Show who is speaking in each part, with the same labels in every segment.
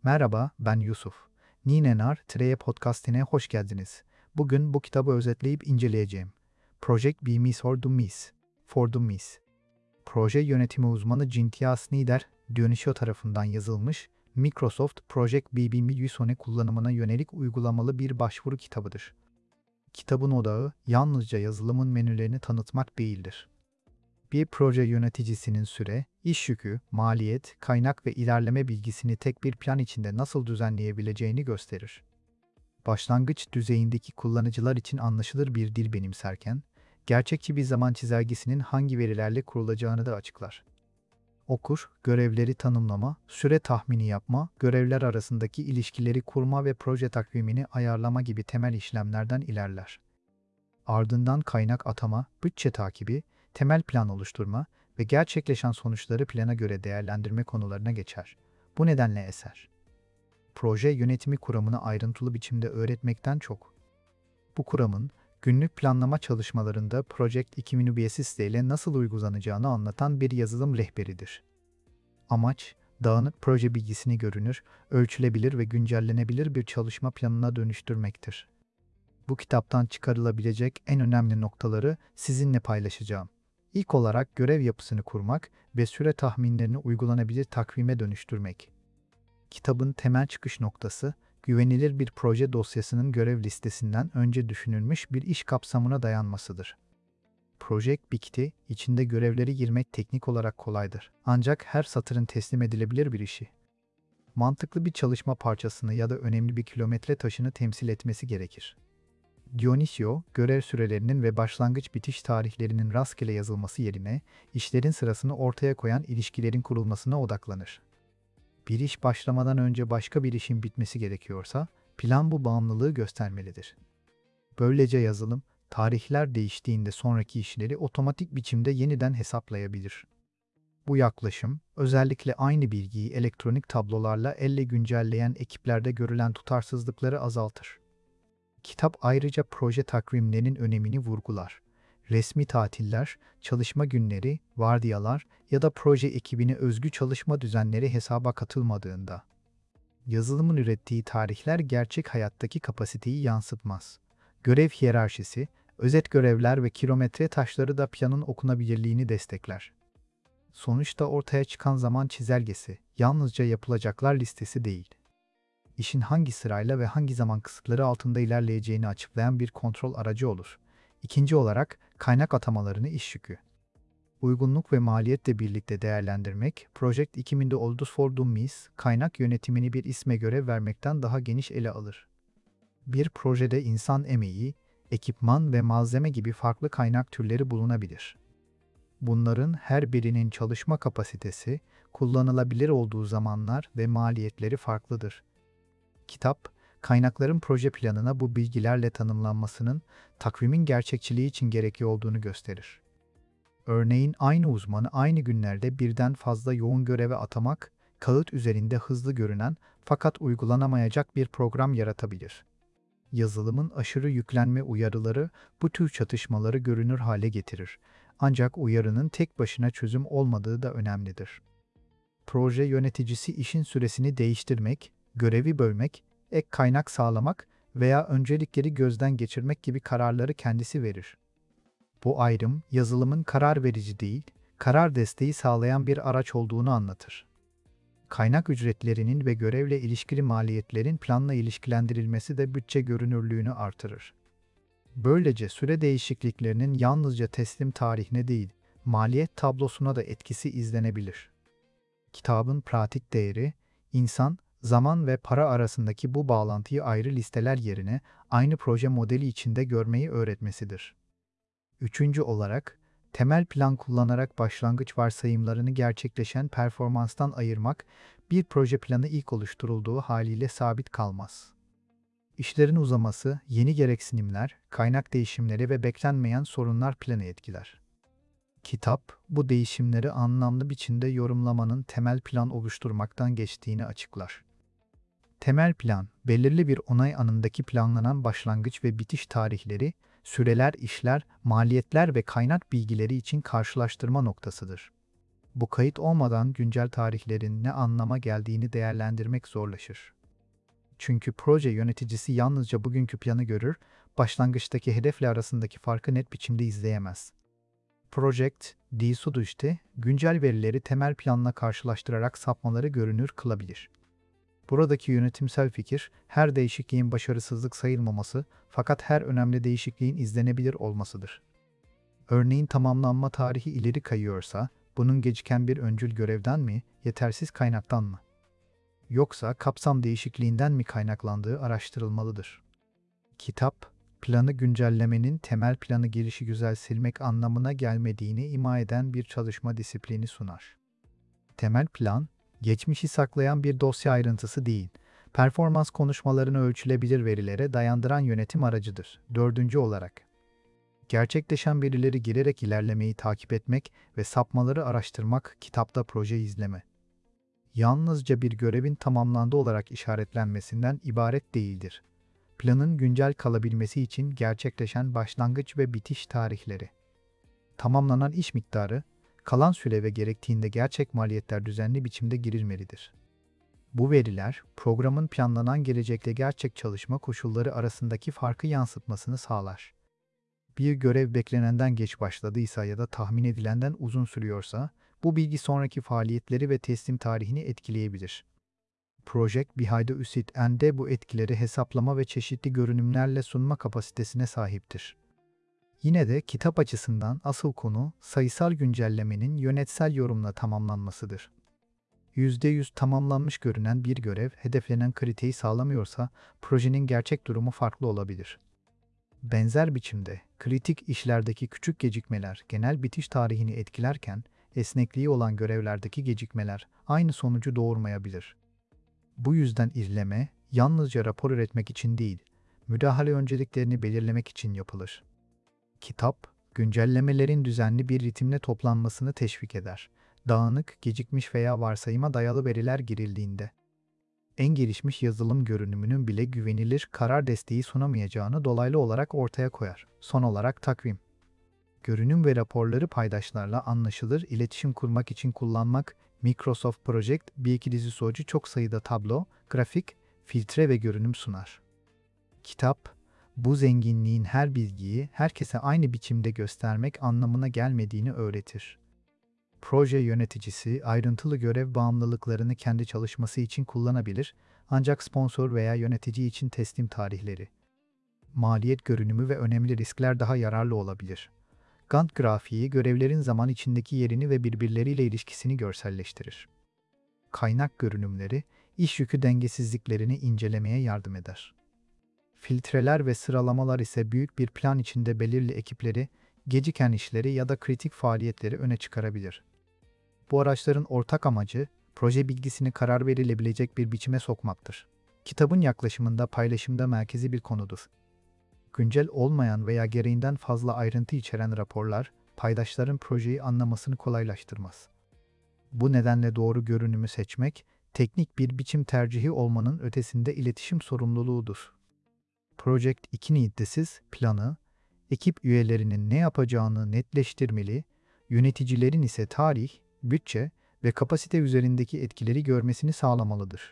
Speaker 1: Merhaba, ben Yusuf. Ninenar Treye Podcast'ine hoş geldiniz. Bugün bu kitabı özetleyip inceleyeceğim. Project BMS for Dummies. Proje yönetimi uzmanı Cynthia Snyder, Dionisio tarafından yazılmış, Microsoft Project BBM Usone kullanımına yönelik uygulamalı bir başvuru kitabıdır. Kitabın odağı yalnızca yazılımın menülerini tanıtmak değildir. Bir proje yöneticisinin süre, iş yükü, maliyet, kaynak ve ilerleme bilgisini tek bir plan içinde nasıl düzenleyebileceğini gösterir. Başlangıç düzeyindeki kullanıcılar için anlaşılır bir dil benimserken, gerçekçi bir zaman çizelgesinin hangi verilerle kurulacağını da açıklar. Okur, görevleri tanımlama, süre tahmini yapma, görevler arasındaki ilişkileri kurma ve proje takvimini ayarlama gibi temel işlemlerden ilerler. Ardından kaynak atama, bütçe takibi, temel plan oluşturma ve gerçekleşen sonuçları plana göre değerlendirme konularına geçer. Bu nedenle eser, proje yönetimi kuramını ayrıntılı biçimde öğretmekten çok, bu kuramın günlük planlama çalışmalarında Project 2000 UBS ile nasıl uygulanacağını anlatan bir yazılım rehberidir. Amaç, dağınık proje bilgisini görünür, ölçülebilir ve güncellenebilir bir çalışma planına dönüştürmektir. Bu kitaptan çıkarılabilecek en önemli noktaları sizinle paylaşacağım. İlk olarak görev yapısını kurmak ve süre tahminlerini uygulanabilir takvime dönüştürmek. Kitabın temel çıkış noktası, güvenilir bir proje dosyasının görev listesinden önce düşünülmüş bir iş kapsamına dayanmasıdır. Project Bitti, içinde görevleri girmek teknik olarak kolaydır. Ancak her satırın teslim edilebilir bir işi. Mantıklı bir çalışma parçasını ya da önemli bir kilometre taşını temsil etmesi gerekir. Dionisio, görev sürelerinin ve başlangıç bitiş tarihlerinin rastgele yazılması yerine, işlerin sırasını ortaya koyan ilişkilerin kurulmasına odaklanır. Bir iş başlamadan önce başka bir işin bitmesi gerekiyorsa, plan bu bağımlılığı göstermelidir. Böylece yazılım, tarihler değiştiğinde sonraki işleri otomatik biçimde yeniden hesaplayabilir. Bu yaklaşım, özellikle aynı bilgiyi elektronik tablolarla elle güncelleyen ekiplerde görülen tutarsızlıkları azaltır. Kitap ayrıca proje takvimlerinin önemini vurgular. Resmi tatiller, çalışma günleri, vardiyalar ya da proje ekibine özgü çalışma düzenleri hesaba katılmadığında, yazılımın ürettiği tarihler gerçek hayattaki kapasiteyi yansıtmaz. Görev hiyerarşisi, özet görevler ve kilometre taşları da planın okunabilirliğini destekler. Sonuçta ortaya çıkan zaman çizelgesi, yalnızca yapılacaklar listesi değil, işin hangi sırayla ve hangi zaman kısıtları altında ilerleyeceğini açıklayan bir kontrol aracı olur. İkinci olarak, kaynak atamalarını iş yükü, uygunluk ve maliyetle birlikte değerlendirmek, Project 2000'de Oldus for Dummies, kaynak yönetimini bir isme göre vermekten daha geniş ele alır. Bir projede insan emeği, ekipman ve malzeme gibi farklı kaynak türleri bulunabilir. Bunların her birinin çalışma kapasitesi, kullanılabilir olduğu zamanlar ve maliyetleri farklıdır. Kitap, kaynakların proje planına bu bilgilerle tanımlanmasının takvimin gerçekçiliği için gerekli olduğunu gösterir. Örneğin aynı uzmanı aynı günlerde birden fazla yoğun göreve atamak, kağıt üzerinde hızlı görünen fakat uygulanamayacak bir program yaratabilir. Yazılımın aşırı yüklenme uyarıları bu tür çatışmaları görünür hale getirir. Ancak uyarının tek başına çözüm olmadığı da önemlidir. Proje yöneticisi işin süresini değiştirmek, görevi bölmek, ek kaynak sağlamak veya öncelikleri gözden geçirmek gibi kararları kendisi verir. Bu ayrım, yazılımın karar verici değil, karar desteği sağlayan bir araç olduğunu anlatır. Kaynak ücretlerinin ve görevle ilişkili maliyetlerin planla ilişkilendirilmesi de bütçe görünürlüğünü artırır. Böylece süre değişikliklerinin yalnızca teslim tarihine değil, maliyet tablosuna da etkisi izlenebilir. Kitabın pratik değeri, insan, zaman ve para arasındaki bu bağlantıyı ayrı listeler yerine aynı proje modeli içinde görmeyi öğretmesidir. Üçüncü olarak, temel plan kullanarak başlangıç varsayımlarını gerçekleşen performanstan ayırmak, bir proje planı ilk oluşturulduğu haliyle sabit kalmaz. İşlerin uzaması, yeni gereksinimler, kaynak değişimleri ve beklenmeyen sorunlar planı etkiler. Kitap, bu değişimleri anlamlı biçimde yorumlamanın temel plan oluşturmaktan geçtiğini açıklar. Temel plan, belirli bir onay anındaki planlanan başlangıç ve bitiş tarihleri, süreler, işler, maliyetler ve kaynak bilgileri için karşılaştırma noktasıdır. Bu kayıt olmadan güncel tarihlerin ne anlama geldiğini değerlendirmek zorlaşır. Çünkü proje yöneticisi yalnızca bugünkü planı görür, başlangıçtaki hedefle arasındaki farkı net biçimde izleyemez. Project, DSUD işte, güncel verileri temel planla karşılaştırarak sapmaları görünür kılabilir. Buradaki yönetimsel fikir, her değişikliğin başarısızlık sayılmaması fakat her önemli değişikliğin izlenebilir olmasıdır. Örneğin tamamlanma tarihi ileri kayıyorsa, bunun geciken bir öncül görevden mi, yetersiz kaynaktan mı? Yoksa kapsam değişikliğinden mi kaynaklandığı araştırılmalıdır. Kitap, planı güncellemenin temel planı gelişigüzel silmek anlamına gelmediğini ima eden bir çalışma disiplini sunar. Temel plan, geçmişi saklayan bir dosya ayrıntısı değil, performans konuşmalarını ölçülebilir verilere dayandıran yönetim aracıdır. Dördüncü olarak, gerçekleşen verileri girerek ilerlemeyi takip etmek ve sapmaları araştırmak kitapta proje izleme. Yalnızca bir görevin tamamlandı olarak işaretlenmesinden ibaret değildir. Planın güncel kalabilmesi için gerçekleşen başlangıç ve bitiş tarihleri, tamamlanan iş miktarı, kalan süre ve gerektiğinde gerçek maliyetler düzenli biçimde girilmelidir. Bu veriler, programın planlanan gelecekle gerçek çalışma koşulları arasındaki farkı yansıtmasını sağlar. Bir görev beklenenden geç başladıysa ya da tahmin edilenden uzun sürüyorsa, bu bilgi sonraki faaliyetleri ve teslim tarihini etkileyebilir. Project Behind the Usit End'de bu etkileri hesaplama ve çeşitli görünümlerle sunma kapasitesine sahiptir. Yine de kitap açısından asıl konu sayısal güncellemenin yönetsel yorumla tamamlanmasıdır. %100 tamamlanmış görünen bir görev hedeflenen kriteyi sağlamıyorsa projenin gerçek durumu farklı olabilir. Benzer biçimde kritik işlerdeki küçük gecikmeler genel bitiş tarihini etkilerken esnekliği olan görevlerdeki gecikmeler aynı sonucu doğurmayabilir. Bu yüzden izleme yalnızca rapor üretmek için değil, müdahale önceliklerini belirlemek için yapılır. Kitap, güncellemelerin düzenli bir ritimle toplanmasını teşvik eder. Dağınık, gecikmiş veya varsayıma dayalı veriler girildiğinde, en gelişmiş yazılım görünümünün bile güvenilir karar desteği sunamayacağını dolaylı olarak ortaya koyar. Son olarak takvim. Görünüm ve raporları paydaşlarla anlaşılır iletişim kurmak için kullanmak, Microsoft Project bir iki dizi sonucu çok sayıda tablo, grafik, filtre ve görünüm sunar. Kitap, bu zenginliğin her bilgiyi herkese aynı biçimde göstermek anlamına gelmediğini öğretir. Proje yöneticisi ayrıntılı görev bağımlılıklarını kendi çalışması için kullanabilir, ancak sponsor veya yönetici için teslim tarihleri, maliyet görünümü ve önemli riskler daha yararlı olabilir. Gantt grafiği görevlerin zaman içindeki yerini ve birbirleriyle ilişkisini görselleştirir. Kaynak görünümleri, iş yükü dengesizliklerini incelemeye yardım eder. Filtreler ve sıralamalar ise büyük bir plan içinde belirli ekipleri, geciken işleri ya da kritik faaliyetleri öne çıkarabilir. Bu araçların ortak amacı, proje bilgisini karar verilebilecek bir biçime sokmaktır. Kitabın yaklaşımında paylaşımda merkezi bir konudur. Güncel olmayan veya gereğinden fazla ayrıntı içeren raporlar, paydaşların projeyi anlamasını kolaylaştırmaz. Bu nedenle doğru görünümü seçmek, teknik bir biçim tercihi olmanın ötesinde iletişim sorumluluğudur. Project 2'nin iddesiz planı, ekip üyelerinin ne yapacağını netleştirmeli, yöneticilerin ise tarih, bütçe ve kapasite üzerindeki etkileri görmesini sağlamalıdır.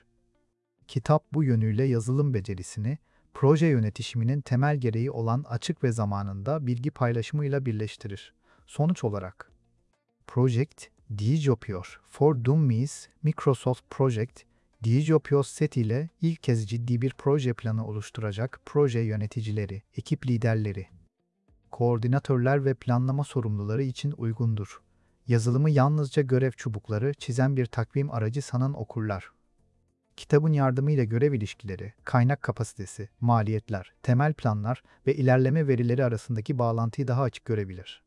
Speaker 1: Kitap bu yönüyle yazılım becerisini, proje yönetişiminin temel gereği olan açık ve zamanında bilgi paylaşımıyla birleştirir. Sonuç olarak, Project, Digital for Dummies, Microsoft Project, Digital set ile ilk kez ciddi bir proje planı oluşturacak proje yöneticileri, ekip liderleri, koordinatörler ve planlama sorumluları için uygundur. Yazılımı yalnızca görev çubukları çizen bir takvim aracı sanan okurlar. Kitabın yardımıyla görev ilişkileri, kaynak kapasitesi, maliyetler, temel planlar ve ilerleme verileri arasındaki bağlantıyı daha açık görebilir.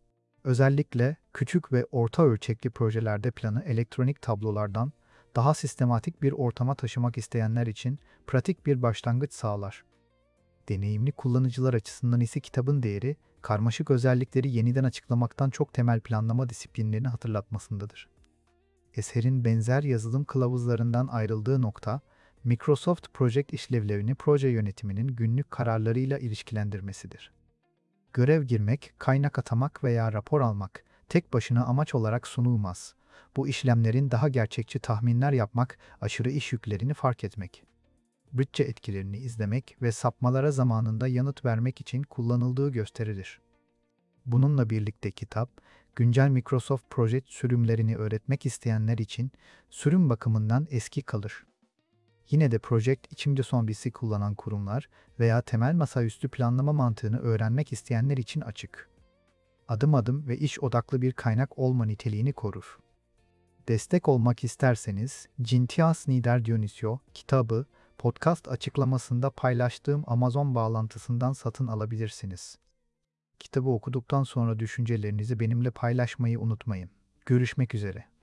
Speaker 1: Özellikle küçük ve orta ölçekli projelerde planı elektronik tablolardan daha sistematik bir ortama taşımak isteyenler için pratik bir başlangıç sağlar. Deneyimli kullanıcılar açısından ise kitabın değeri, karmaşık özellikleri yeniden açıklamaktan çok temel planlama disiplinlerini hatırlatmasındadır. Eserin benzer yazılım kılavuzlarından ayrıldığı nokta, Microsoft Project işlevlerini proje yönetiminin günlük kararlarıyla ilişkilendirmesidir. Görev girmek, kaynak atamak veya rapor almak tek başına amaç olarak sunulmaz. Bu işlemlerin daha gerçekçi tahminler yapmak, aşırı iş yüklerini fark etmek, bütçe etkilerini izlemek ve sapmalara zamanında yanıt vermek için kullanıldığı gösterilir. Bununla birlikte kitap, güncel Microsoft Project sürümlerini öğretmek isteyenler için sürüm bakımından eski kalır. Yine de Project içimde zombisi kullanan kurumlar veya temel masaüstü planlama mantığını öğrenmek isteyenler için açık. Adım adım ve iş odaklı bir kaynak olma niteliğini korur. Destek olmak isterseniz Cintias Nider Dionisio kitabı podcast açıklamasında paylaştığım Amazon bağlantısından satın alabilirsiniz. Kitabı okuduktan sonra düşüncelerinizi benimle paylaşmayı unutmayın. Görüşmek üzere.